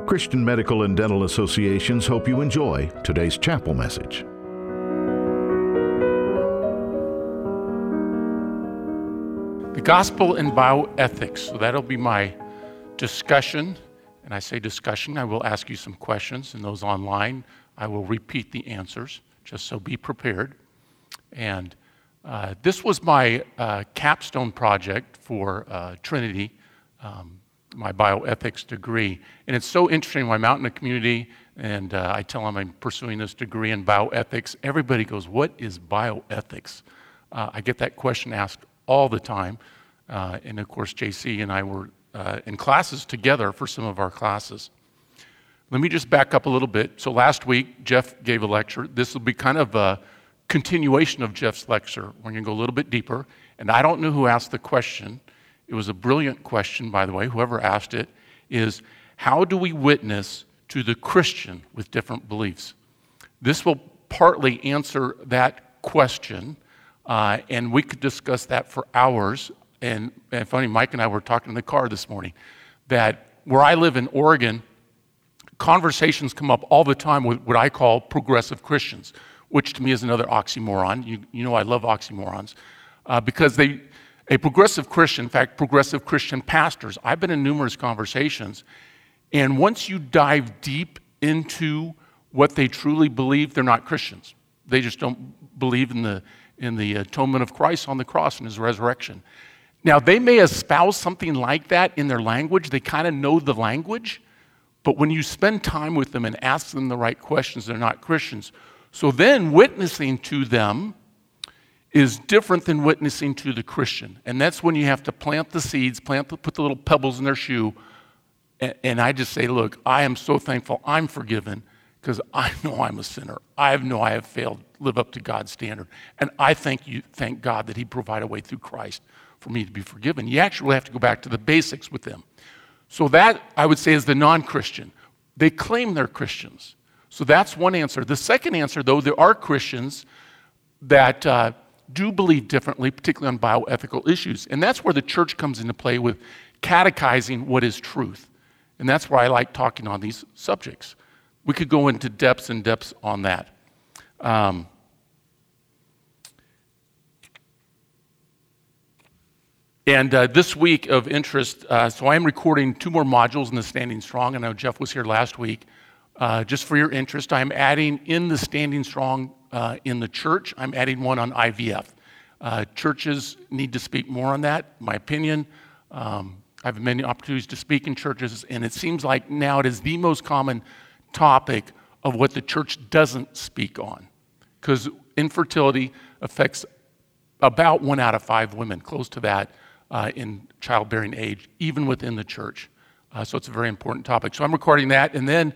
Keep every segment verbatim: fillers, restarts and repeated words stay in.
Christian Medical and Dental Associations hope you enjoy today's chapel message. The gospel and bioethics. So that'll be my discussion. And I say discussion, I will ask you some questions, and those online, I will repeat the answers, just so be prepared. And uh, this was my uh, capstone project for uh, Trinity, um, my bioethics degree. And it's so interesting when I'm out in the community and uh, I tell them I'm pursuing this degree in bioethics. Everybody goes, what is bioethics? Uh, I get that question asked all the time. Uh, and of course, J C and I were uh, in classes together for some of our classes. Let me just back up a little bit. So last week, Jeff gave a lecture. This will be kind of a continuation of Jeff's lecture. We're going to go a little bit deeper. And I don't know who asked the question. It was a brilliant question, by the way. Whoever asked it is, how do we witness to the Christian with different beliefs? This will partly answer that question. Uh, and we could discuss that for hours. And, and funny, Mike and I were talking in the car this morning that where I live in Oregon, conversations come up all the time with what I call progressive Christians, which to me is another oxymoron. You, you know I love oxymorons. Uh, because they, a progressive Christian, in fact, progressive Christian pastors, I've been in numerous conversations, and once you dive deep into what they truly believe, they're not Christians. They just don't believe in the in the atonement of Christ on the cross and his resurrection. Now, they may espouse something like that in their language. They kind of know the language, but when you spend time with them and ask them the right questions, they're not Christians. So then witnessing to them is different than witnessing to the Christian. And that's when you have to plant the seeds, plant the, put the little pebbles in their shoe, and, and I just say, look, I am so thankful I'm forgiven, because I know I'm a sinner. I know I have failed to live up to God's standard. And I thank you, thank God that he provided a way through Christ for me to be forgiven. You actually have to go back to the basics with them. So that, I would say, is the non-Christian. They claim they're Christians. So that's one answer. The second answer, though, there are Christians that uh, do believe differently, particularly on bioethical issues. And that's where the church comes into play with catechizing what is truth. And that's why I like talking on these subjects. We could go into depths and depths on that. Um, and uh, this week of interest, uh, so I am recording two more modules in the Standing Strong. I know Jeff was here last week. Uh, just for your interest, I'm adding in the Standing Strong uh, in the church, I'm adding one on I V F. Uh, churches need to speak more on that, in my opinion. Um, I've had many opportunities to speak in churches, and it seems like now it is the most common topic of what the church doesn't speak on, because infertility affects about one out of five women, close to that uh, in childbearing age, even within the church. Uh, so it's a very important topic. So I'm recording that, and then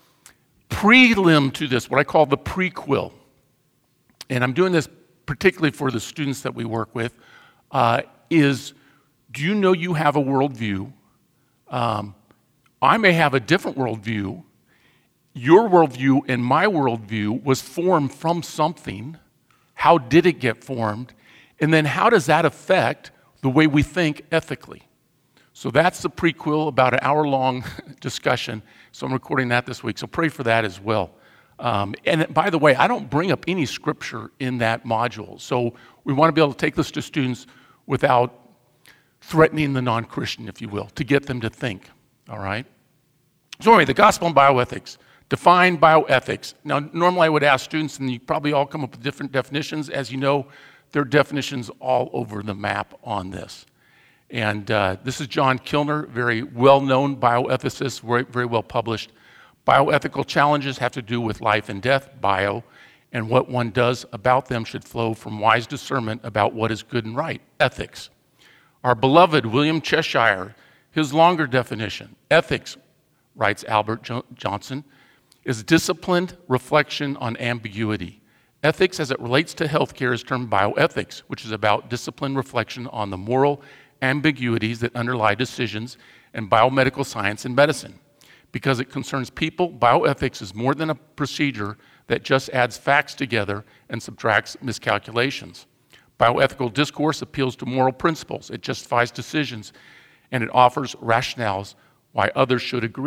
prelim to this, what I call the prequel, and I'm doing this particularly for the students that we work with, uh, is do you know you have a worldview? Um, I may have a different worldview. Your worldview and my worldview was formed from something. How did it get formed? And then how does that affect the way we think ethically? So that's the prequel, about an hour-long discussion. So I'm recording that this week. So pray for that as well. Um, and by the way, I don't bring up any scripture in that module. So we want to be able to take this to students without threatening the non-Christian, if you will, to get them to think. All right? So anyway, the gospel and bioethics. Define bioethics. Now, normally I would ask students, and you probably all come up with different definitions. As you know, there are definitions all over the map on this. And uh, this is John Kilner, very well-known bioethicist, very, very well published. Bioethical challenges have to do with life and death, bio, and what one does about them should flow from wise discernment about what is good and right, ethics. Our beloved William Cheshire, his longer definition, ethics, writes Albert jo- Johnson, is disciplined reflection on ambiguity. Ethics as it relates to healthcare is termed bioethics, which is about disciplined reflection on the moral ambiguities that underlie decisions in biomedical science and medicine. Because it concerns people, bioethics is more than a procedure that just adds facts together and subtracts miscalculations. Bioethical discourse appeals to moral principles. It justifies decisions, and it offers rationales why others should agree.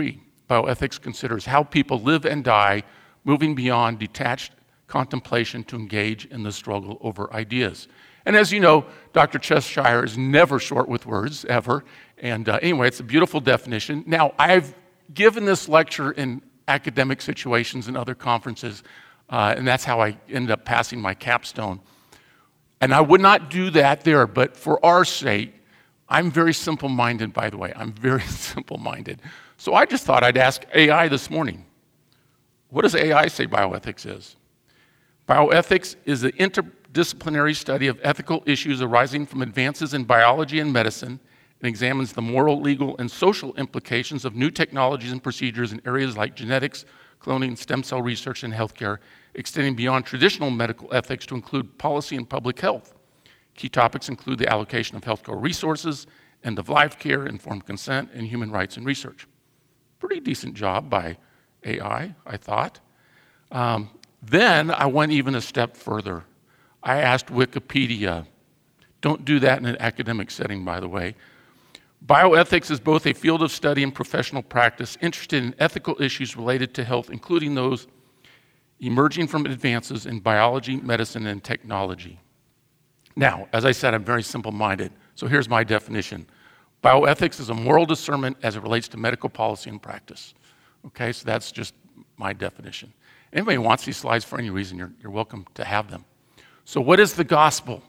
Bioethics considers how people live and die, moving beyond detached contemplation to engage in the struggle over ideas. And as you know, Doctor Cheshire is never short with words, ever. And uh, anyway, it's a beautiful definition. Now, I've given this lecture in academic situations and other conferences, uh, and that's how I ended up passing my capstone. And I would not do that there, but for our sake, I'm very simple-minded, by the way. I'm very simple-minded. So I just thought I'd ask A I this morning, what does A I say bioethics is? Bioethics is the interdisciplinary study of ethical issues arising from advances in biology and medicine, and examines the moral, legal, and social implications of new technologies and procedures in areas like genetics, cloning, stem cell research, and healthcare, extending beyond traditional medical ethics to include policy and public health. Key topics include the allocation of healthcare resources, end-of-life care, informed consent, and human rights and research. Pretty decent job by A I, I thought. Um, then I went even a step further. I asked Wikipedia. Don't do that in an academic setting, by the way. Bioethics is both a field of study and professional practice interested in ethical issues related to health, including those emerging from advances in biology, medicine, and technology. Now, as I said, I'm very simple-minded, so here's my definition. Bioethics is a moral discernment as it relates to medical policy and practice. Okay, so that's just my definition. Anybody who wants these slides for any reason, you're, you're welcome to have them. So what is the gospel?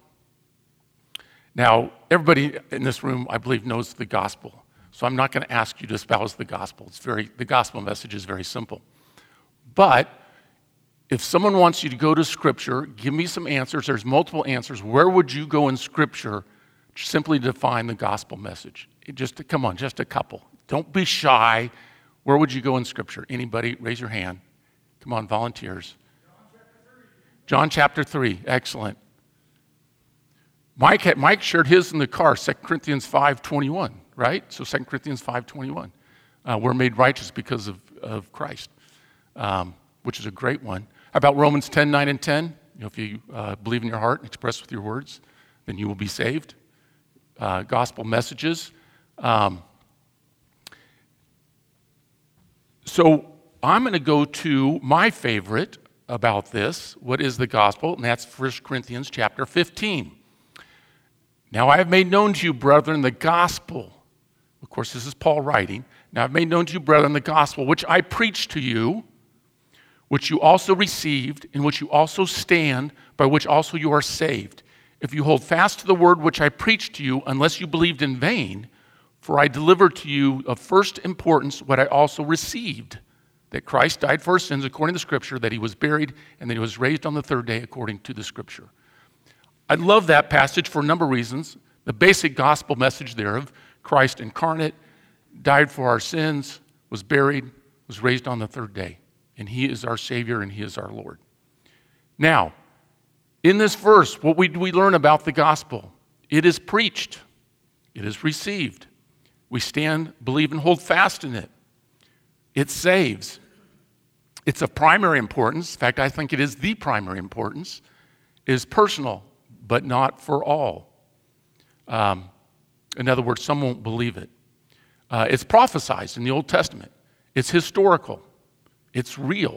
Now, everybody in this room, I believe, knows the gospel. So I'm not going to ask you to espouse the gospel. It's very, the gospel message is very simple. But if someone wants you to go to Scripture, give me some answers. There's multiple answers. Where would you go in Scripture to simply define the gospel message? It just, come on, just a couple. Don't be shy. Where would you go in Scripture? Anybody? Raise your hand. Come on, volunteers. John chapter three. Excellent. Mike, had, Mike shared his in the car, Second Corinthians five twenty-one, right? So Second Corinthians five twenty-one. Uh, we're made righteous because of, of Christ, um, which is a great one. How about Romans ten, nine, and ten? You know, if you uh, believe in your heart and express with your words, then you will be saved. Uh, gospel messages. Um, so I'm going to go to my favorite about this. What is the gospel? And that's First Corinthians chapter fifteen. Now I have made known to you, brethren, the gospel. Of course, this is Paul writing. Now I've made known to you, brethren, the gospel, which I preached to you, which you also received, in which you also stand, by which also you are saved. If you hold fast to the word which I preached to you, unless you believed in vain, for I delivered to you of first importance what I also received, that Christ died for our sins according to Scripture, that he was buried, and that he was raised on the third day according to the Scripture. I love that passage for a number of reasons. The basic gospel message there of Christ incarnate, died for our sins, was buried, was raised on the third day. And he is our Savior and he is our Lord. Now, in this verse, what we, we learn about the gospel? It is preached. It is received. We stand, believe, and hold fast in it. It saves. It's of primary importance. In fact, I think it is the primary importance. It is personal, but not for all. Um, in other words, some won't believe it. Uh, it's prophesized in the Old Testament. It's historical. It's real.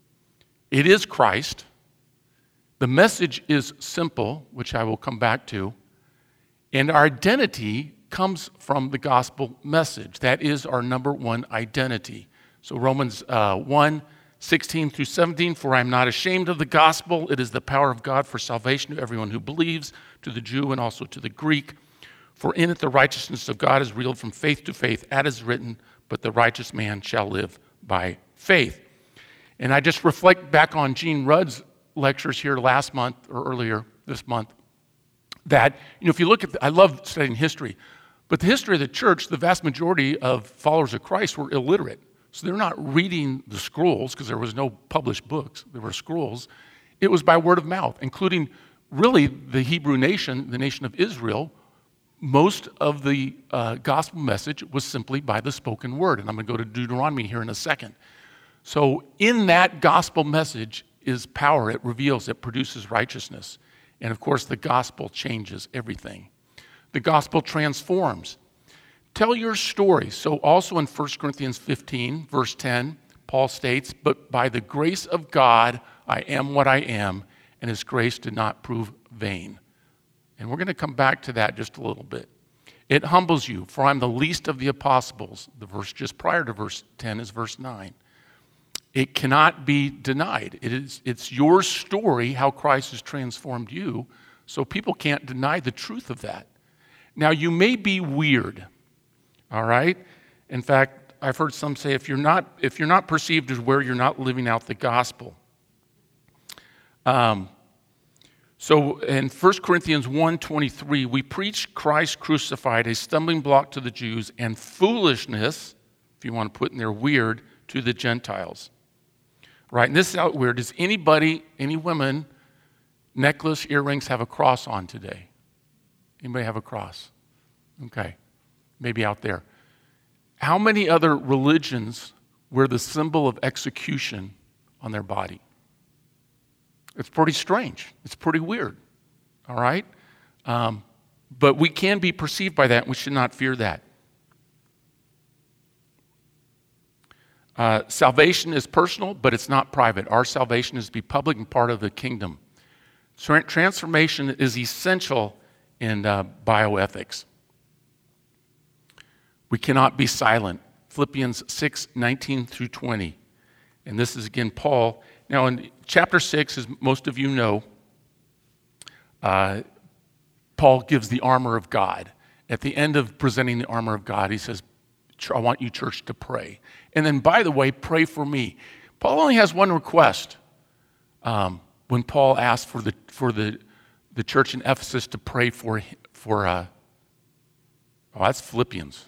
It is Christ. The message is simple, which I will come back to. And our identity comes from the gospel message. That is our number one identity. So Romans uh, one, sixteen through seventeen, for I am not ashamed of the gospel. It is the power of God for salvation to everyone who believes, to the Jew and also to the Greek. For in it the righteousness of God is revealed from faith to faith, as is written, but the righteous man shall live by faith. And I just reflect back on Gene Rudd's lectures here last month or earlier this month, that, you know, if you look at, the, I love studying history, but the history of the church, the vast majority of followers of Christ were illiterate. So they're not reading the scrolls because there was no published books. There were scrolls. It was by word of mouth, including really the Hebrew nation, the nation of Israel. Most of the uh, gospel message was simply by the spoken word. And I'm going to go to Deuteronomy here in a second. So in that gospel message is power. It reveals, it produces righteousness. And of course, the gospel changes everything. The gospel transforms. Tell your story. So also in First Corinthians fifteen, verse ten, Paul states, but by the grace of God, I am what I am, and his grace did not prove vain. And we're going to come back to that just a little bit. It humbles you, for I'm the least of the apostles. The verse just prior to verse ten is verse nine. It cannot be denied. It is, it's your story, how Christ has transformed you, so people can't deny the truth of that. Now, you may be weird, all right? In fact, I've heard some say if you're not, if you're not perceived as where you're not living out the gospel. Um, so in First Corinthians one twenty-three, we preach Christ crucified, a stumbling block to the Jews, and foolishness, if you want to put in there weird, to the Gentiles. Right, and this is out weird. Does anybody, any women, necklace, earrings have a cross on today? Anybody have a cross? Okay, maybe out there. How many other religions wear the symbol of execution on their body? It's pretty strange. It's pretty weird, all right? Um, but we can be perceived by that, and we should not fear that. Uh, salvation is personal, but it's not private. Our salvation is to be public and part of the kingdom. So transformation is essential in uh, bioethics. We cannot be silent. Philippians six, nineteen through twenty. And this is again Paul. Now in chapter six, as most of you know, uh, Paul gives the armor of God. At the end of presenting the armor of God, he says, I want you, church, to pray. And then, by the way, pray for me. Paul only has one request. Um, when Paul asked for the for the, the church in Ephesus to pray for for uh, oh, that's Philippians.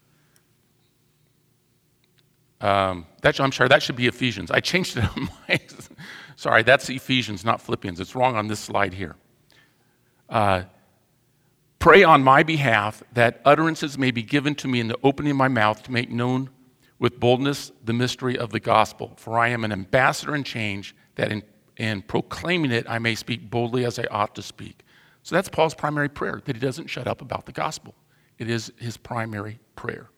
Um, that's I'm sorry, that should be Ephesians. I changed it on my. Sorry, that's Ephesians, not Philippians. It's wrong on this slide here. Uh, Pray on my behalf that utterances may be given to me in the opening of my mouth to make known with boldness the mystery of the gospel. For I am an ambassador in change, that in, in proclaiming it I may speak boldly as I ought to speak. So that's Paul's primary prayer, that he doesn't shut up about the gospel. It is his primary prayer.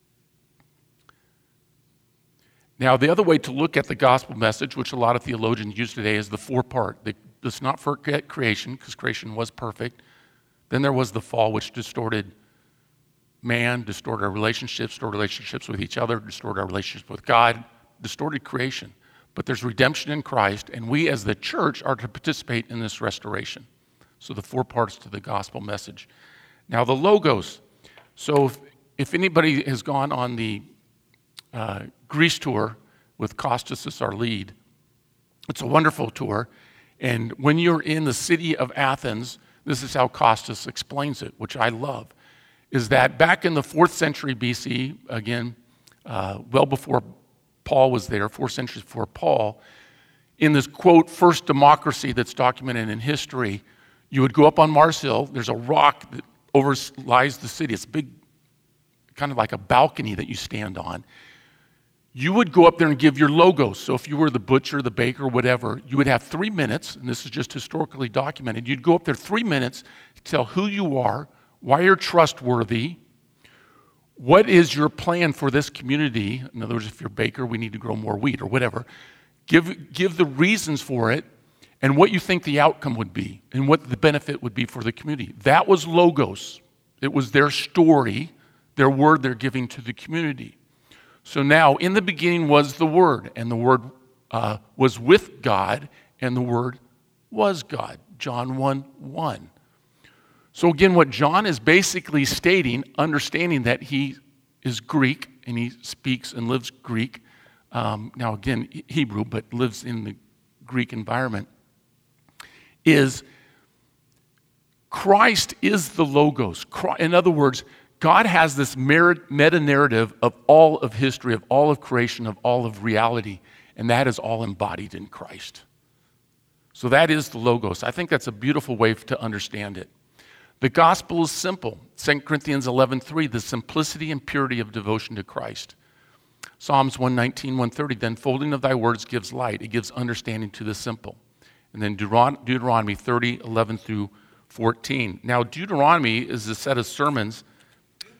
Now, the other way to look at the gospel message, which a lot of theologians use today, is the four-part. Let's not forget creation, because creation was perfect. Then there was the fall, which distorted man, distorted our relationships, distorted relationships with each other, distorted our relationships with God, distorted creation. But there's redemption in Christ, and we as the church are to participate in this restoration. So the four parts to the gospel message. Now the logos. So if, if anybody has gone on the uh, Greece tour with Costas as our lead, it's a wonderful tour. And when you're in the city of Athens, this is how Costas explains it, which I love, is that back in the fourth century B C, again, uh, well before Paul was there, four centuries before Paul, in this, quote, first democracy that's documented in history, you would go up on Mars Hill. There's a rock that overlies the city. It's big, kind of like a balcony that you stand on. You would go up there and give your logos. So if you were the butcher, the baker, whatever, you would have three minutes, and this is just historically documented. You'd go up there three minutes to tell who you are, why you're trustworthy, what is your plan for this community. In other words, if you're a baker, we need to grow more wheat or whatever. Give, give the reasons for it and what you think the outcome would be and what the benefit would be for the community. That was logos. It was their story, their word they're giving to the community. So now, in the beginning was the Word, and the Word uh, was with God, and the Word was God. John one one. So again, what John is basically stating, understanding that he is Greek, and he speaks and lives Greek, um, now again, Hebrew, but lives in the Greek environment, is Christ is the Logos. In other words, God has this meta-narrative of all of history, of all of creation, of all of reality, and that is all embodied in Christ. So that is the Logos. I think that's a beautiful way to understand it. The gospel is simple. Second Corinthians eleven three, the simplicity and purity of devotion to Christ. Psalms one nineteen, one thirty, the unfolding of thy words gives light. It gives understanding to the simple. And then Deuteronomy thirty, eleven through fourteen. Now, Deuteronomy is a set of sermons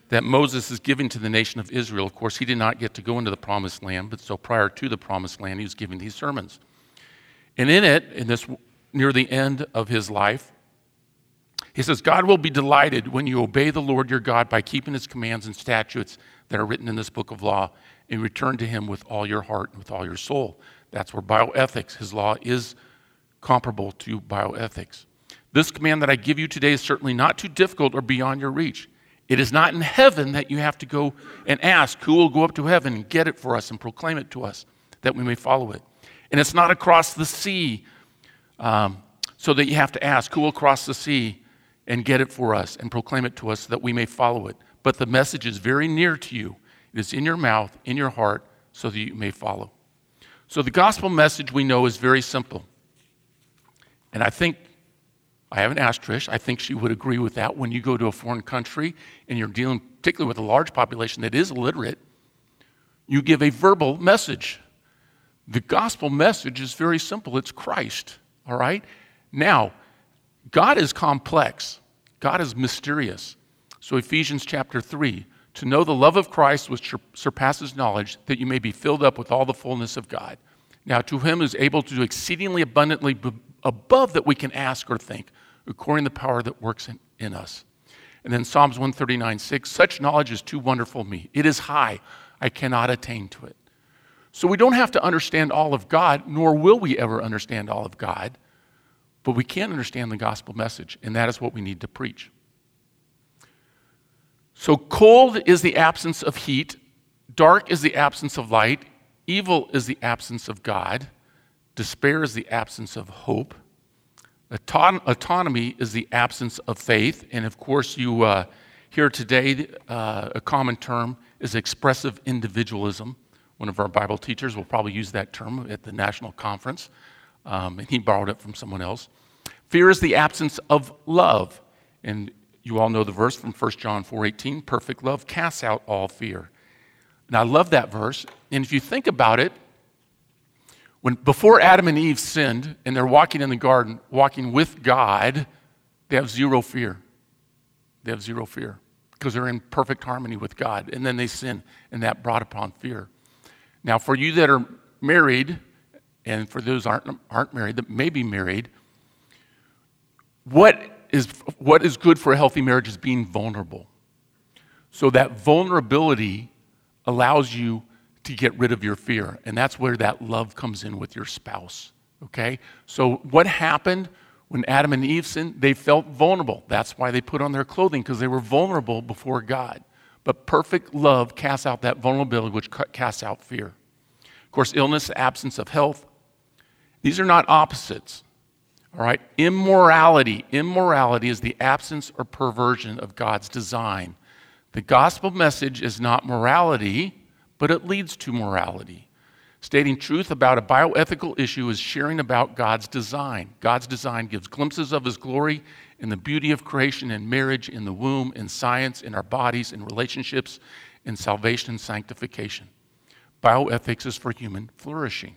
that Moses is giving to the nation of Israel. Of course, he did not get to go into the promised land, but so prior to the promised land, he was giving these sermons. And in it, in this near the end of his life, he says, God will be delighted when you obey the Lord your God by keeping his commands and statutes that are written in this book of law and return to him with all your heart and with all your soul. That's where bioethics, his law, is comparable to bioethics. This command that I give you today is certainly not too difficult or beyond your reach. It is not in heaven that you have to go and ask who will go up to heaven and get it for us and proclaim it to us that we may follow it. And it's not across the sea um, so that you have to ask who will cross the sea and get it for us and proclaim it to us so that we may follow it. But the message is very near to you. It is in your mouth, in your heart, so that you may follow. So the gospel message we know is very simple. And I think, I haven't asked Trish, I think she would agree with that. When you go to a foreign country and you're dealing particularly with a large population that is illiterate, you give a verbal message. The gospel message is very simple. It's Christ, all right? Now, God is complex. God is mysterious. So Ephesians chapter three, to know the love of Christ which surpasses knowledge, that you may be filled up with all the fullness of God. Now, to him who is able to do exceedingly abundantly b- above that we can ask or think, according to the power that works in, in us. And then Psalms one thirty-nine, six, such knowledge is too wonderful for me. It is high. I cannot attain to it. So we don't have to understand all of God, nor will we ever understand all of God, but we can understand the gospel message, and that is what we need to preach. So cold is the absence of heat, dark is the absence of light, evil is the absence of God, despair is the absence of hope, Auton- autonomy is the absence of faith, and of course you uh, hear today uh, a common term is expressive individualism. One of our Bible teachers will probably use that term at the national conference, um, and he borrowed it from someone else. Fear is the absence of love, and you all know the verse from First John four eighteen, perfect love casts out all fear. And I love that verse, and if you think about it, when before Adam and Eve sinned, and they're walking in the garden, walking with God, they have zero fear. They have zero fear, because they're in perfect harmony with God, and then they sin, and that brought upon fear. Now, for you that are married, and for those aren't aren't married, that may be married, what is what is good for a healthy marriage is being vulnerable. So that vulnerability allows you to get rid of your fear, and that's where that love comes in with your spouse, okay? So what happened when Adam and Eve sinned? They felt vulnerable. That's why they put on their clothing, because they were vulnerable before God. But perfect love casts out that vulnerability, which casts out fear. Of course, illness, absence of health, these are not opposites, all right? Immorality, immorality is the absence or perversion of God's design. The gospel message is not morality, but it leads to morality. Stating truth about a bioethical issue is sharing about God's design. God's design gives glimpses of his glory in the beauty of creation, in marriage, in the womb, in science, in our bodies, in relationships, in salvation and sanctification. Bioethics is for human flourishing.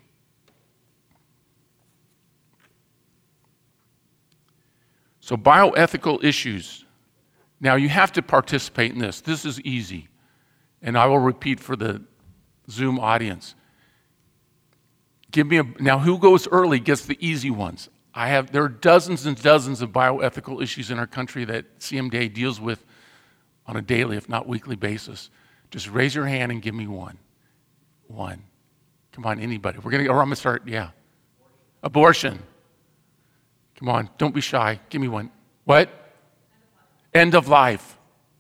So bioethical issues. Now you have to participate in this. This is easy. And I will repeat for the Zoom audience. Give me a, now who goes early gets the easy ones. I have, there are dozens and dozens of bioethical issues in our country that C M D A deals with on a daily, if not weekly basis. Just raise your hand and give me one. One. Come on, anybody. We're gonna, or I'm gonna start, yeah. Abortion. Come on, don't be shy. Give me one. What? End of life.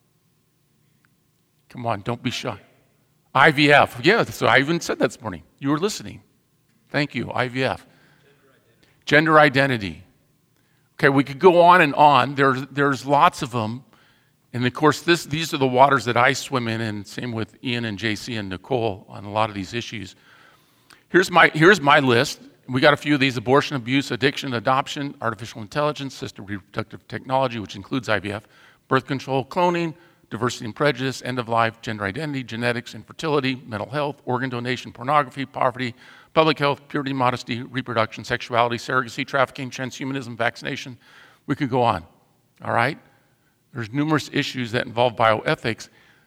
Come on, don't be shy. I V F. Yeah, so I even said that this morning. You were listening. Thank you, I V F. Gender identity. Gender identity. Okay, we could go on and on. There's, there's lots of them. And of course, this, these are the waters that I swim in, and same with Ian and J C and Nicole on a lot of these issues. Here's my, here's my list. We got a few of these: abortion, abuse, addiction, adoption, artificial intelligence, assisted reproductive technology, which includes I V F, birth control, cloning, diversity and prejudice, end of life, gender identity, genetics, infertility, mental health, organ donation, pornography, poverty, public health, purity, modesty, reproduction, sexuality, surrogacy, trafficking, transhumanism, vaccination. We could go on, all right? There's numerous issues that involve bioethics.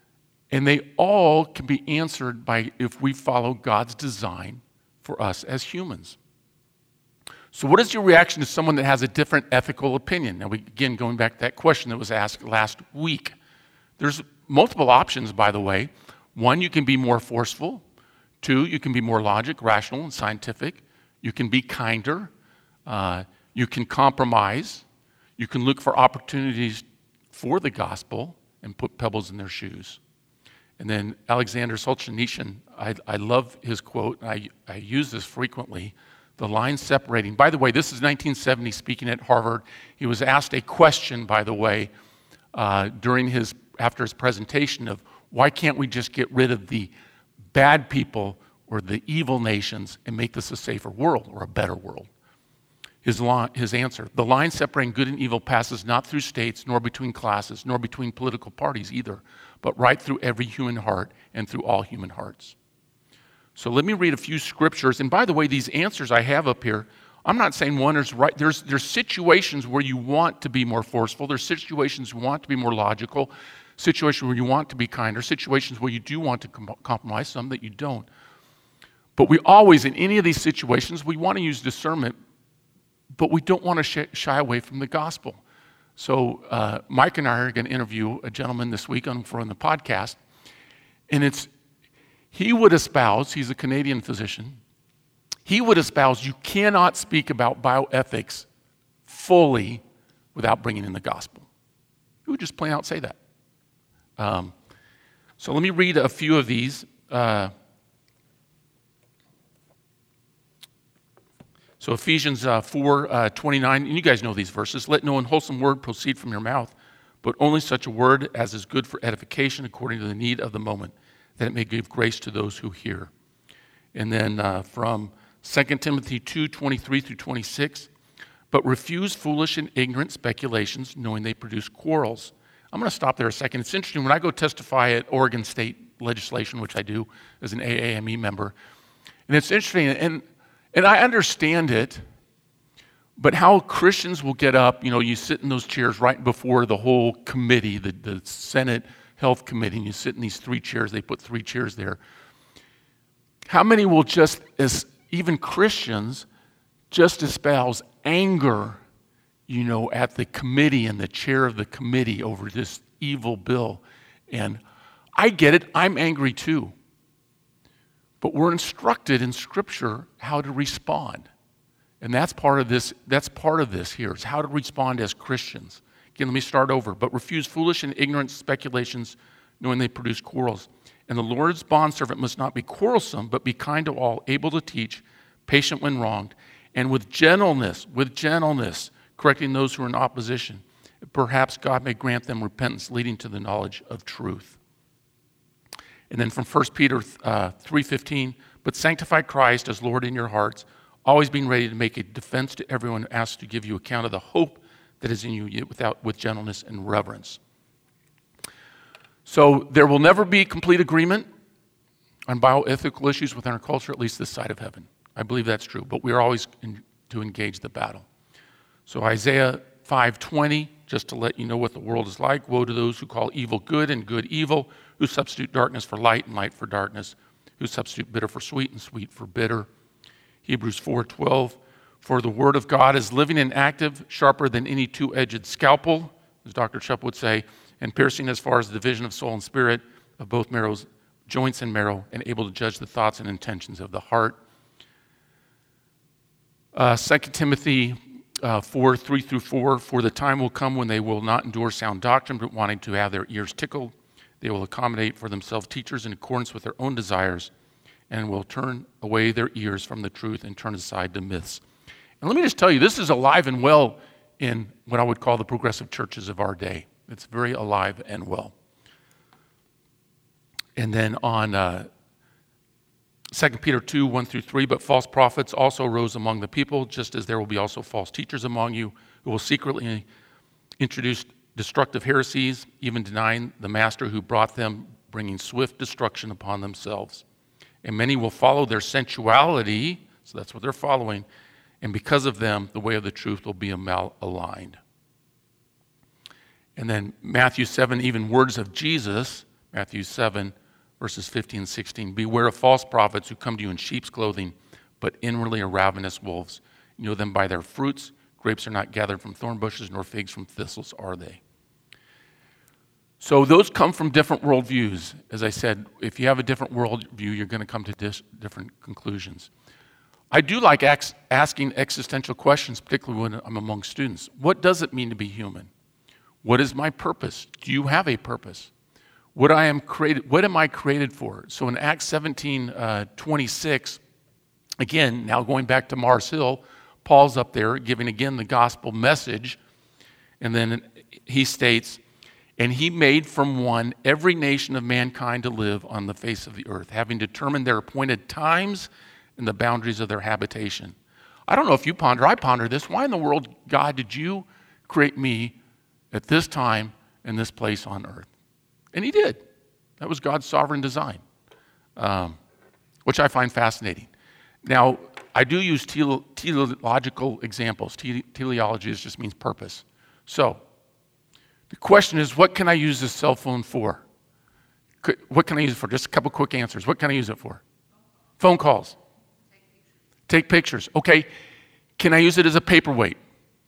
And they all can be answered by if we follow God's design for us as humans. So what is your reaction to someone that has a different ethical opinion? Now, we, again, going back to that question that was asked last week. There's multiple options, by the way. One, you can be more forceful. Two, you can be more logic, rational, and scientific. You can be kinder. Uh, you can compromise. You can look for opportunities for the gospel and put pebbles in their shoes. And then Alexander Solzhenitsyn, I, I love his quote, and I, I use this frequently, the line separating. By the way, this is nineteen seventy, speaking at Harvard. He was asked a question, by the way, uh, during his, after his presentation of why can't we just get rid of the bad people or the evil nations and make this a safer world or a better world? His, line, his answer, the line separating good and evil passes not through states, nor between classes, nor between political parties either, but right through every human heart and through all human hearts. So let me read a few scriptures. And by the way, these answers I have up here, I'm not saying one is right. There's, there's situations where you want to be more forceful. There's situations you want to be more logical, situations where you want to be kinder, situations where you do want to com- compromise, some that you don't. But we always, in any of these situations, we want to use discernment, but we don't want to sh- shy away from the gospel. So uh, Mike and I are going to interview a gentleman this week on, for on the podcast, and it's he would espouse, he's a Canadian physician, he would espouse you cannot speak about bioethics fully without bringing in the gospel. He would just plain out say that. Um, so let me read a few of these. Uh, So Ephesians uh, four twenty-nine, and you guys know these verses. Let no unwholesome word proceed from your mouth, but only such a word as is good for edification according to the need of the moment, that it may give grace to those who hear. And then uh, from Second Timothy two twenty-three through twenty-six, but refuse foolish and ignorant speculations, knowing they produce quarrels. I'm going to stop there a second. It's interesting, when I go testify at Oregon State legislation, which I do as an A A M E member, and it's interesting, and And I understand it, but how Christians will get up, you know, you sit in those chairs right before the whole committee, the, the Senate Health Committee, and you sit in these three chairs, they put three chairs there. How many will just, as even Christians, just espouse anger, you know, at the committee and the chair of the committee over this evil bill? And I get it, I'm angry too. But we're instructed in Scripture how to respond. And that's part of this, that's part of this here, is how to respond as Christians. Again, let me start over. But refuse foolish and ignorant speculations, knowing they produce quarrels. And the Lord's bondservant must not be quarrelsome, but be kind to all, able to teach, patient when wronged, and with gentleness, with gentleness, correcting those who are in opposition. Perhaps God may grant them repentance, leading to the knowledge of truth. And then from First Peter uh, three fifteen, but sanctify Christ as Lord in your hearts, always being ready to make a defense to everyone who asks to give you account of the hope that is in you, yet without, with gentleness and reverence. So there will never be complete agreement on bioethical issues within our culture, at least this side of heaven. I believe that's true, but we are always in, to engage the battle. So Isaiah five twenty, just to let you know what the world is like. Woe to those who call evil good and good evil, who substitute darkness for light and light for darkness, who substitute bitter for sweet and sweet for bitter. Hebrews four twelve, for the word of God is living and active, sharper than any two-edged scalpel, as Doctor Chupp would say, and piercing as far as the division of soul and spirit, of both marrows, joints and marrow, and able to judge the thoughts and intentions of the heart. Uh, Second Timothy uh, four three through four, for the time will come when they will not endure sound doctrine, but wanting to have their ears tickled, they will accommodate for themselves teachers in accordance with their own desires, and will turn away their ears from the truth and turn aside to myths. And let me just tell you, this is alive and well in what I would call the progressive churches of our day. It's very alive and well. And then on uh, Second Peter two, one through three, but false prophets also arose among the people, just as there will be also false teachers among you who will secretly introduce destructive heresies, even denying the master who brought them, bringing swift destruction upon themselves. And many will follow their sensuality, so that's what they're following, and because of them, the way of the truth will be malaligned. And then Matthew seven, even words of Jesus, Matthew seven, verses fifteen and sixteen. Beware of false prophets who come to you in sheep's clothing, but inwardly are ravenous wolves. You know them by their fruits. Grapes are not gathered from thorn bushes, nor figs from thistles are they. So those come from different worldviews. As I said, if you have a different worldview, you're going to come to dis- different conclusions. I do like ex- asking existential questions, particularly when I'm among students. What does it mean to be human? What is my purpose? Do you have a purpose? What I am created, what am I created for? So in Acts seventeen, uh, twenty-six, again, now going back to Mars Hill, Paul's up there giving again the gospel message, and then he states, and he made from one every nation of mankind to live on the face of the earth, having determined their appointed times and the boundaries of their habitation. I don't know if you ponder, I ponder this. Why in the world, God, did you create me at this time and this place on earth? And he did. That was God's sovereign design, um, which I find fascinating. Now, I do use tele- teleological examples. Tele- teleology just means purpose. So, the question is, what can I use this cell phone for? Could, what can I use it for? Just a couple quick answers. What can I use it for? Phone calls. Take pictures. Okay. Can I use it as a paperweight?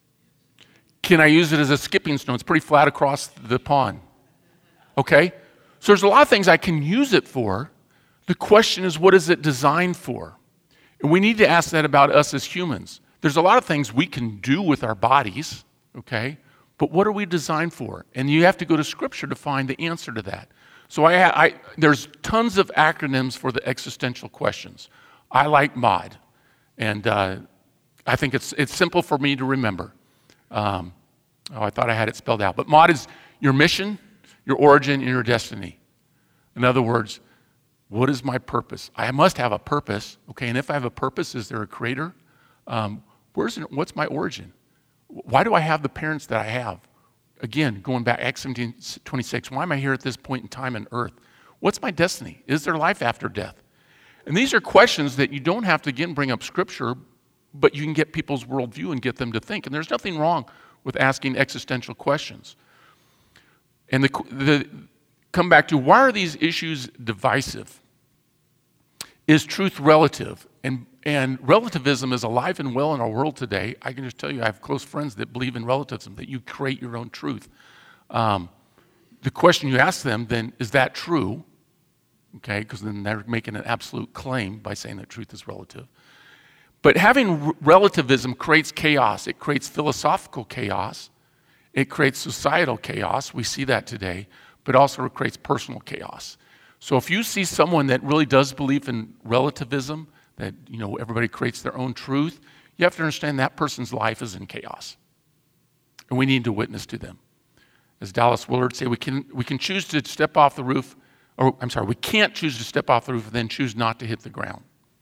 Can I use it as a skipping stone? It's pretty flat across the pond. Okay? So there's a lot of things I can use it for. The question is, what is it designed for? And we need to ask that about us as humans. There's a lot of things we can do with our bodies, okay? But what are we designed for? And you have to go to Scripture to find the answer to that. So I, I, there's tons of acronyms for the existential questions. I like MOD, and uh, I think it's it's simple for me to remember. Um, oh, I thought I had it spelled out. But MOD is your mission, your origin, and your destiny. In other words, what is my purpose? I must have a purpose, okay? And if I have a purpose, is there a creator? Um, where's it, what's my origin? Why do I have the parents that I have? Again, going back, Acts seventeen twenty-six, why am I here at this point in time on earth? What's my destiny? Is there life after death? And these are questions that you don't have to, again, bring up Scripture, but you can get people's worldview and get them to think. And there's nothing wrong with asking existential questions. And the, the come back to, why are these issues divisive? Is truth relative? And, and relativism is alive and well in our world today. I can just tell you, I have close friends that believe in relativism, that you create your own truth. Um, the question you ask them then, is that true? Okay, because then they're making an absolute claim by saying that truth is relative. But having r- relativism creates chaos. It creates philosophical chaos. It creates societal chaos. We see that today. But also it creates personal chaos. So if you see someone that really does believe in relativism, that, you know, everybody creates their own truth, you have to understand that person's life is in chaos. And we need to witness to them. As Dallas Willard say, we can we can choose to step off the roof, or I'm sorry, we can't choose to step off the roof and then choose not to hit the ground.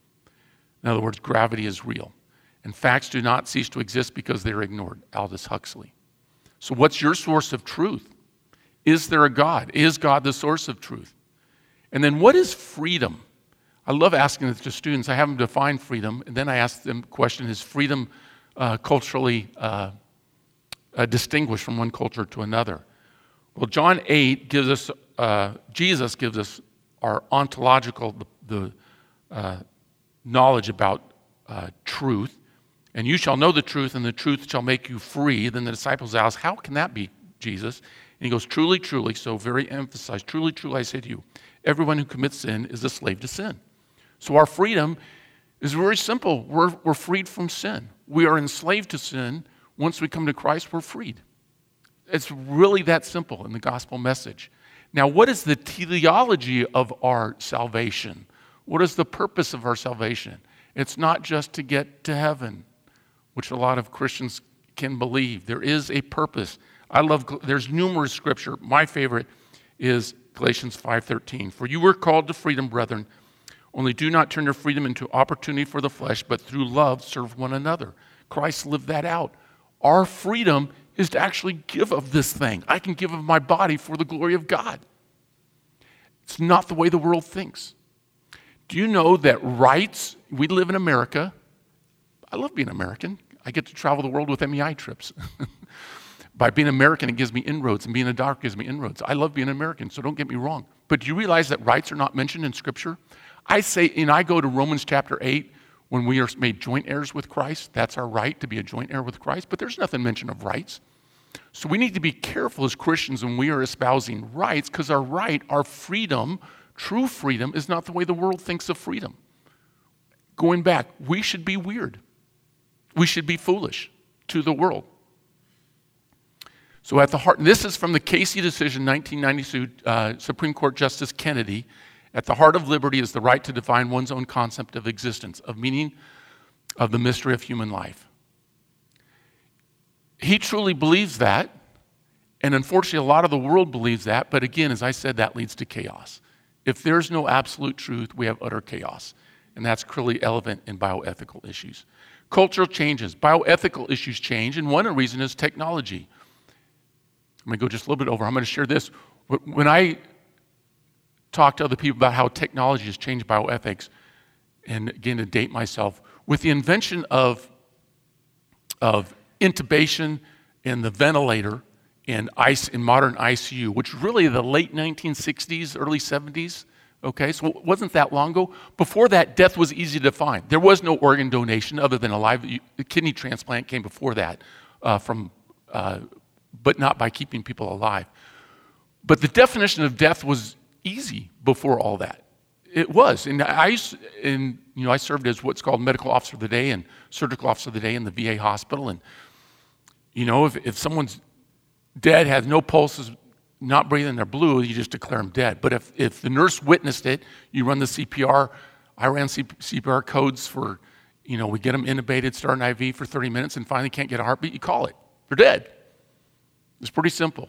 In other words, gravity is real. And facts do not cease to exist because they're ignored. Aldous Huxley. So what's your source of truth? Is there a God? Is God the source of truth? And then what is freedom? I love asking this to students. I have them define freedom, and then I ask them the question, is freedom uh, culturally uh, uh, distinguished from one culture to another? Well, John eight gives us, uh, Jesus gives us our ontological, the, the uh, knowledge about uh, truth. And you shall know the truth, and the truth shall make you free. Then the disciples ask, how can that be, Jesus? And he goes, truly, truly, so very emphasized, truly, truly, I say to you, everyone who commits sin is a slave to sin. So our freedom is very simple. We're, we're freed from sin. We are enslaved to sin. Once we come to Christ, we're freed. It's really that simple in the gospel message. Now, what is the teleology of our salvation? What is the purpose of our salvation? It's not just to get to heaven, which a lot of Christians can believe. There is a purpose. I love, there's numerous scripture. My favorite is Galatians five thirteen. For you were called to freedom, brethren, only do not turn your freedom into opportunity for the flesh, but through love serve one another. Christ lived that out. Our freedom is to actually give of this thing. I can give of my body for the glory of God. It's not the way the world thinks. Do you know that rights, we live in America. I love being American. I get to travel the world with M E I trips. By being American, it gives me inroads, and being a doctor gives me inroads. I love being American, so don't get me wrong. But do you realize that rights are not mentioned in Scripture? I say, and I go to Romans chapter eight, when we are made joint heirs with Christ, that's our right to be a joint heir with Christ, but there's nothing mentioned of rights. So we need to be careful as Christians when we are espousing rights, because our right, our freedom, true freedom, is not the way the world thinks of freedom. Going back, we should be weird. We should be foolish to the world. So at the heart, and this is from the Casey decision, nineteen ninety-two, uh, Supreme Court Justice Kennedy. At the heart of liberty is the right to define one's own concept of existence, of meaning, of the mystery of human life. He truly believes that, and unfortunately a lot of the world believes that, but again, as I said, that leads to chaos. If there's no absolute truth, we have utter chaos, and that's clearly relevant in bioethical issues. Cultural changes, bioethical issues change, and one reason is technology. I'm going to go just a little bit over. I'm going to share this. When I talk to other people about how technology has changed bioethics, and again, to date myself, with the invention of, of intubation and the ventilator in, ice, in modern I C U, which really the late nineteen sixties, early seventies, okay, so it wasn't that long ago. Before that, death was easy to define. There was no organ donation other than a live, the kidney transplant came before that, uh, from, uh, but not by keeping people alive. But the definition of death was easy before all that. It was, and I, and, you know, I served as what's called medical officer of the day and surgical officer of the day in the V A hospital, and you know, if, if someone's dead, has no pulses, not breathing, they're blue, you just declare them dead. But if, if the nurse witnessed it, you run the C P R. I ran C P R codes for, you know, we get them intubated, start an I V for thirty minutes, and finally can't get a heartbeat, you call it. They're dead. It's pretty simple.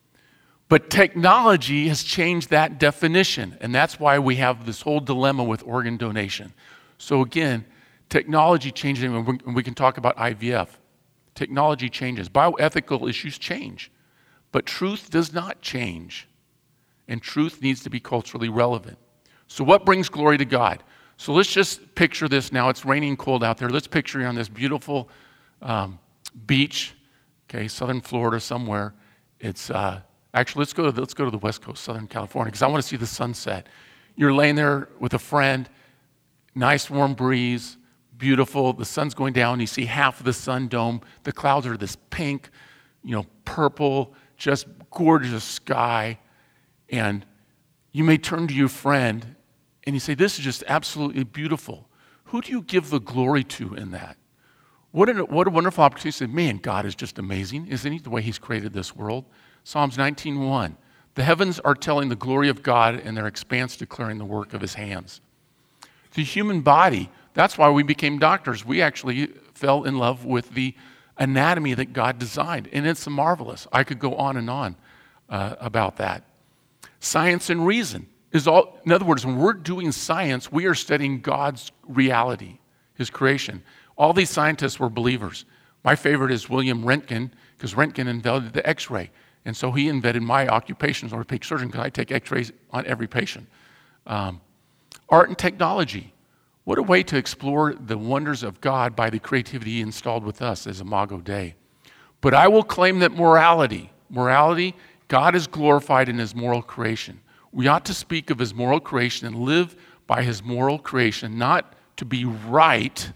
But technology has changed that definition, and that's why we have this whole dilemma with organ donation. So again, technology changes, and we can talk about I V F. Technology changes. Bioethical issues change, but truth does not change, and truth needs to be culturally relevant. So what brings glory to God? So let's just picture this now. It's raining cold out there. Let's picture you're on this beautiful um, beach, okay, southern Florida somewhere. It's uh, actually let's go to the, let's go to the West Coast, Southern California, because I want to see the sunset. You're laying there with a friend, nice warm breeze, beautiful. The sun's going down. You see half of the sun dome. The clouds are this pink, you know, purple, just gorgeous sky. And you may turn to your friend and you say, "This is just absolutely beautiful." Who do you give the glory to in that? What a, what a wonderful opportunity to say, "Man, God is just amazing. Isn't he, the way he's created this world?" Psalms nineteen one. The heavens are telling the glory of God, and their expanse declaring the work of his hands. The human body, that's why we became doctors. We actually fell in love with the anatomy that God designed, and it's marvelous. I could go on and on uh, about that. Science and reason is all, in other words, when we're doing science, we are studying God's reality, his creation. All these scientists were believers. My favorite is William Röntgen, because Röntgen invented the x-ray. And so he invented my occupation as an orthopedic surgeon, because I take x-rays on every patient. Um, art and technology. What a way to explore the wonders of God by the creativity he installed with us as Imago Dei. But I will claim that morality, morality, God is glorified in his moral creation. We ought to speak of his moral creation and live by his moral creation, not to be right,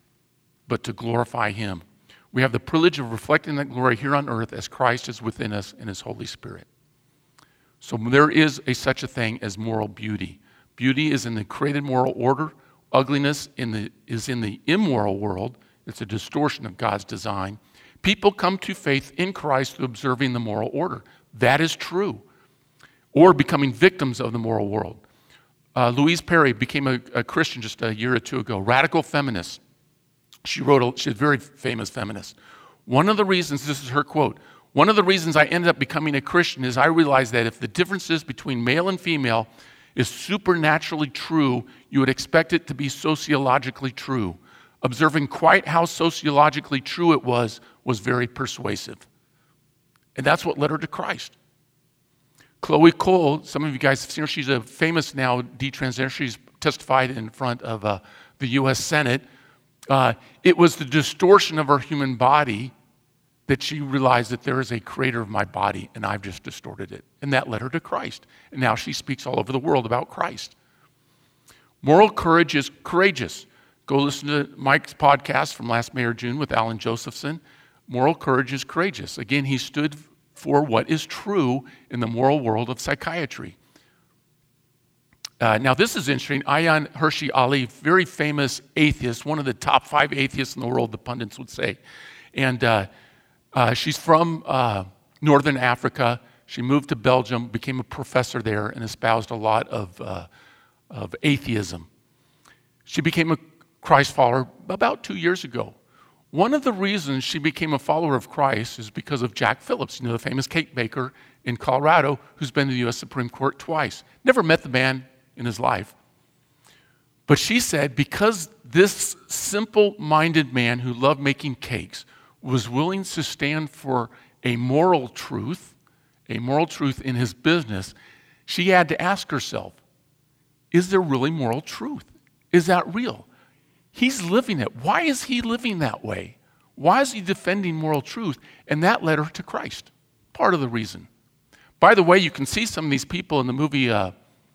but to glorify him. We have the privilege of reflecting that glory here on earth as Christ is within us in his Holy Spirit. So there is a such a thing as moral beauty. Beauty is in the created moral order. Ugliness in the, is in the immoral world. It's a distortion of God's design. People come to faith in Christ through observing the moral order. That is true. Or becoming victims of the moral world. Uh, Louise Perry became a, a Christian just a year or two ago, radical feminist. She wrote, a, she's a very famous feminist. One of the reasons, this is her quote, "One of the reasons I ended up becoming a Christian is I realized that if the differences between male and female is supernaturally true, you would expect it to be sociologically true. Observing quite how sociologically true it was was very persuasive." And that's what led her to Christ. Chloe Cole, some of you guys have seen her. She's a famous now detransitioner. She's testified in front of uh, the U S Senate. Uh, it was the distortion of our human body that she realized that there is a creator of my body and I've just distorted it. And that led her to Christ. And now she speaks all over the world about Christ. Moral courage is courageous. Go listen to Mike's podcast from last May or June with Alan Josephson. Moral courage is courageous. Again, he stood for what is true in the moral world of psychiatry. Uh, now, this is interesting. Ayaan Hirsi Ali, very famous atheist, one of the top five atheists in the world, the pundits would say. And uh, uh, she's from uh, Northern Africa. She moved to Belgium, became a professor there, and espoused a lot of, uh, of atheism. She became a Christ follower about two years ago. One of the reasons she became a follower of Christ is because of Jack Phillips, you know, the famous cake baker in Colorado, who's been to the U S Supreme Court twice. Never met the man in his life. But she said because this simple-minded man who loved making cakes was willing to stand for a moral truth, a moral truth in his business, she had to ask herself, is there really moral truth? Is that real? He's living it. Why is he living that way? Why is he defending moral truth? And that led her to Christ. Part of the reason. By the way, you can see some of these people in the movie uh,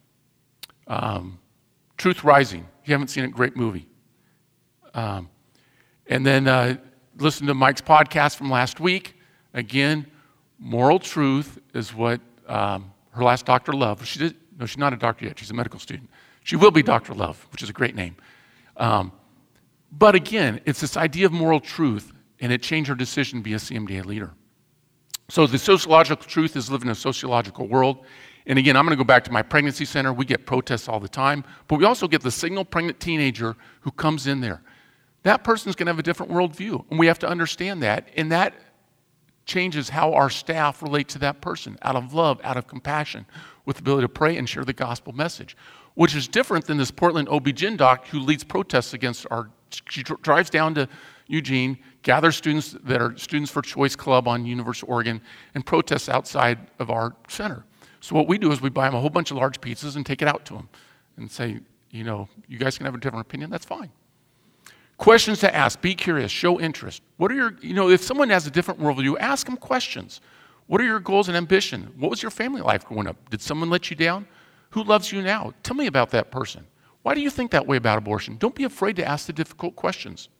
um, Truth Rising. If you haven't seen it, great movie. Um, and then uh, listen to Mike's podcast from last week. Again, moral truth is what um, her last Doctor Love. She did, no, she's not a doctor yet. She's a medical student. She will be Doctor Love, which is a great name. Um, but again, it's this idea of moral truth, and it changed her decision to be a C M D A leader. So the sociological truth is living in a sociological world. And again, I'm going to go back to my pregnancy center. We get protests all the time, but we also get the single pregnant teenager who comes in there. That person's going to have a different worldview, and we have to understand that. And that changes how our staff relate to that person, out of love, out of compassion, with the ability to pray and share the gospel message, which is different than this Portland O B G Y N doc who leads protests against our, she drives down to Eugene, gathers students that are Students for Choice Club on University of Oregon, and protests outside of our center. So what we do is we buy them a whole bunch of large pizzas and take it out to them and say, you know, you guys can have a different opinion, that's fine. Questions to ask, be curious, show interest. What are your, you know, if someone has a different worldview, ask them questions. What are your goals and ambition? What was your family life growing up? Did someone let you down? Who loves you now? Tell me about that person. Why do you think that way about abortion? Don't be afraid to ask the difficult questions.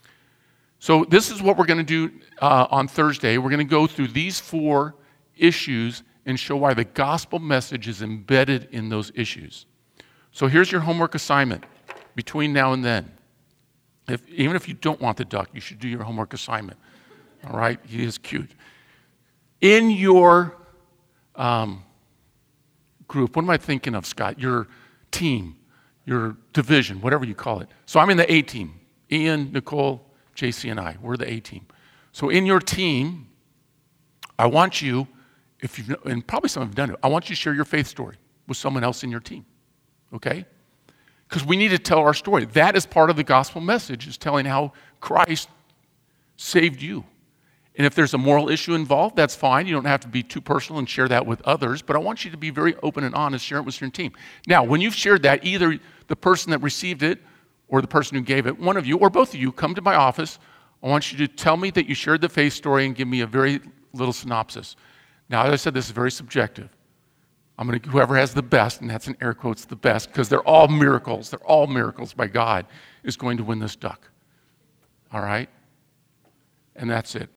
So this is what we're going to do uh, on Thursday. We're going to go through these four issues and show why the gospel message is embedded in those issues. So here's your homework assignment between now and then. If, even if you don't want the duck, you should do your homework assignment. All right? He is cute. In your um, group, what am I thinking of, Scott? Your team, your division, whatever you call it. So I'm in the A team. Ian, Nicole, J C, and I. We're the A team. So in your team, I want you, if you've, and probably some have done it, I want you to share your faith story with someone else in your team. Okay? Because we need to tell our story. That is part of the gospel message, is telling how Christ saved you. And if there's a moral issue involved, that's fine. You don't have to be too personal and share that with others, but I want you to be very open and honest, share it with your team. Now, when you've shared that, either the person that received it or the person who gave it, one of you or both of you, come to my office. I want you to tell me that you shared the faith story and give me a very little synopsis. Now, as I said, this is very subjective. I'm going to, whoever has the best, and that's in air quotes, the best, because they're all miracles, they're all miracles by God, is going to win this duck. All right? And that's it.